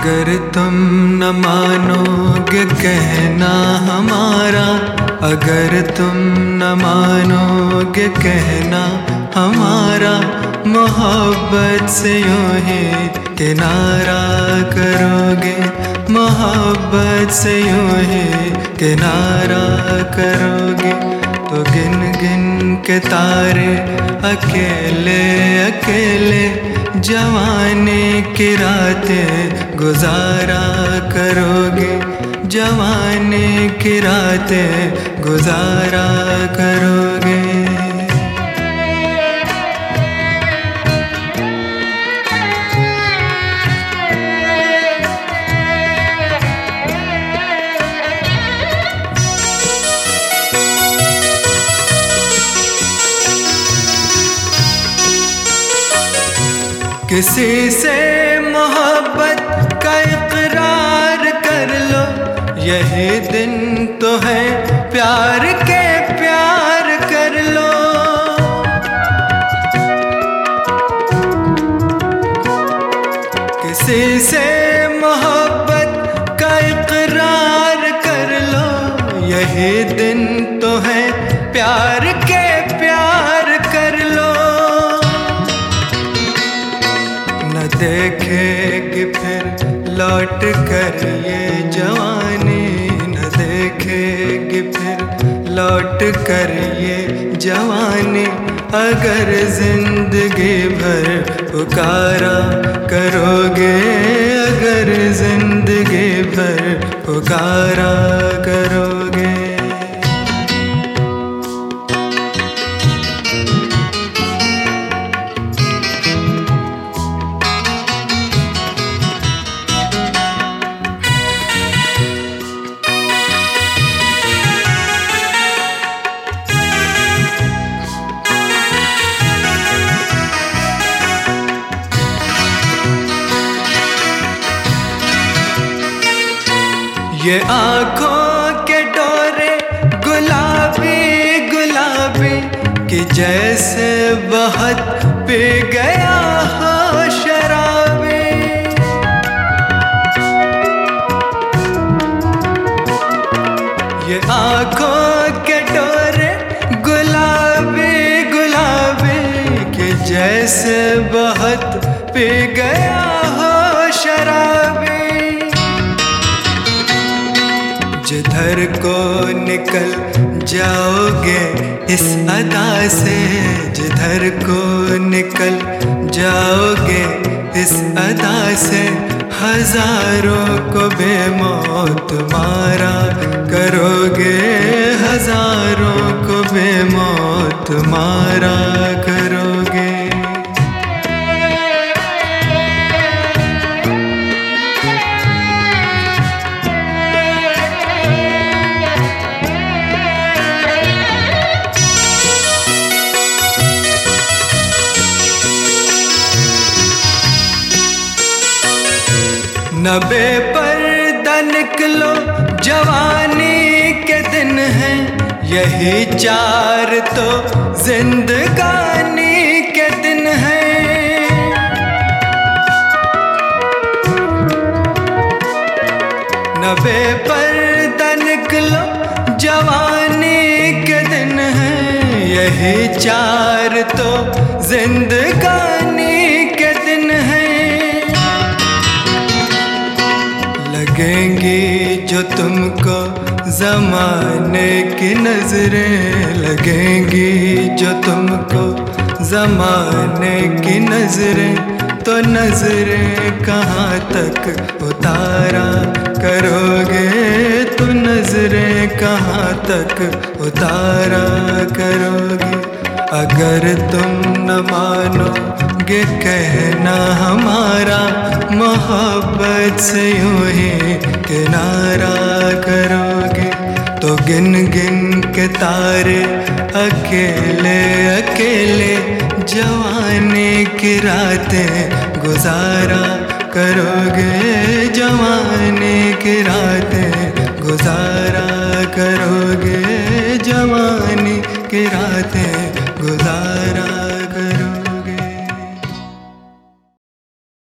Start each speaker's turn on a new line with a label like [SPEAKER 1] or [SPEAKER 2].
[SPEAKER 1] अगर तुम न मानोगे कहना हमारा, अगर तुम न मानोगे कहना हमारा, मोहब्बत से यूं ही किनारा करोगे, मोहब्बत से यूं ही किनारा करोगे। तो गिन गिन के तारे अकेले अकेले जवानी की रातें गुजारा करोगे, जवानी की रातें गुजारा करोगे। किसी से मोहब्बत का इकरार कर लो, यही दिन तो है प्यार के, प्यार कर लो। किसी से मोहब्बत का इकरार कर लो, यही दिन तो है प्यार के, प्यार कर लो। न देखेगी फिर लौट कर ये जवानी, न देखेगी फिर लौट कर ये जवानी। अगर जिंदगी भर पुकारा करोगे, अगर जिंदगी भर पुकारा करोगे। ये आँखों के डोरे गुलाबी गुलाबी कि जैसे बहुत पी गया हो शराबी। ये आँखों के डोरे गुलाबी गुलाबी कि जैसे बहुत पी गया हो शराबी। जिधर को निकल जाओगे इस अदा से, जिधर को निकल जाओगे इस अदा से, हजारों को बेमौत मारा करोगे, हजारों को बेमौत मारा करोगे। न बेपर्दा निकलो जवानी के दिन हैं, यही चार तो जिंदगानी के दिन हैं। न बेपर्दा निकलो जवानी के दिन हैं, यही चार तो जिंदगानी के दिन हैं। लगेंगी जो तुमको ज़माने की नजरें, लगेंगी जो तुमको ज़माने की नजरें, तो नजरें कहाँ तक उतारा करोगे, तो नजरें कहाँ तक उतारा करोगे। अगर तुम न मानोगे कहना हमारा, मोहब्बत से यूं ही किनारा करोगे। तो गिन गिन के तारे अकेले अकेले जवानी की रातें गुजारा करोगे, जवानी की रातें गुजारा करोगे, जवानी की रातें